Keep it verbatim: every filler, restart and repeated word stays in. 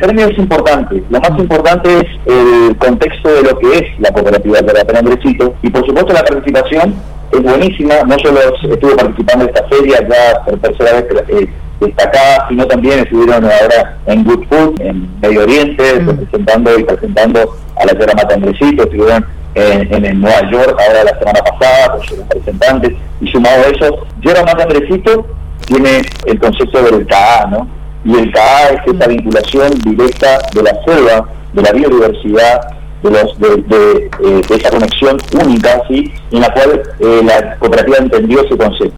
premio es importante. Lo más importante es el contexto de lo que es la cooperativa de San Andresito, y por supuesto la participación es buenísima. No solo estuve participando en esta feria ya por tercera vez eh, destacada, sino también estuvieron ahora en Good Food, en Medio Oriente, mm. representando y presentando a la Yerba Mate Andresito. Estuvieron en, en, en Nueva York ahora la semana pasada con sus representantes, y sumado a eso, Yerba Mate Andresito tiene el concepto del K A, ¿no? Y el K A es esa vinculación directa de la selva, de la biodiversidad, de, los, de, de, eh, de esa conexión única, ¿sí?, en la cual eh, la cooperativa entendió ese concepto.